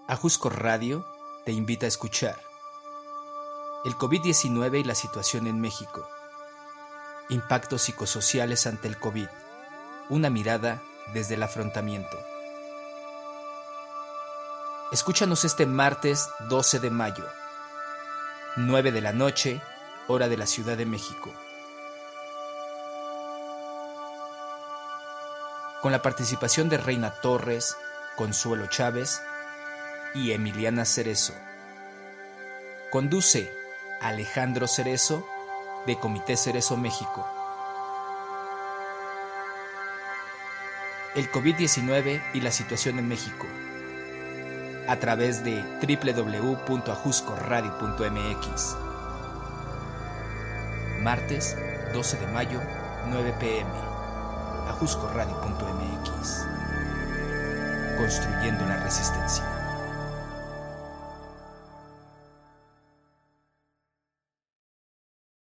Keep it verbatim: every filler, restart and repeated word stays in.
Ajusco Radio te invita a escuchar el COVID diecinueve y la situación en México. Impactos psicosociales ante el COVID. Una mirada desde el afrontamiento. Escúchanos este martes doce de mayo, nueve de la noche, hora de la Ciudad de México. Con la participación de Reina Torres, Consuelo Chávez y Emiliana Cerezo. Conduce Alejandro Cerezo, de Comité Cerezo México. El COVID diecinueve y la situación en México, a través de doble u doble u doble u punto ajusco radio punto m x. Martes doce de mayo, nueve p m ajusco radio punto m x. Construyendo la resistencia.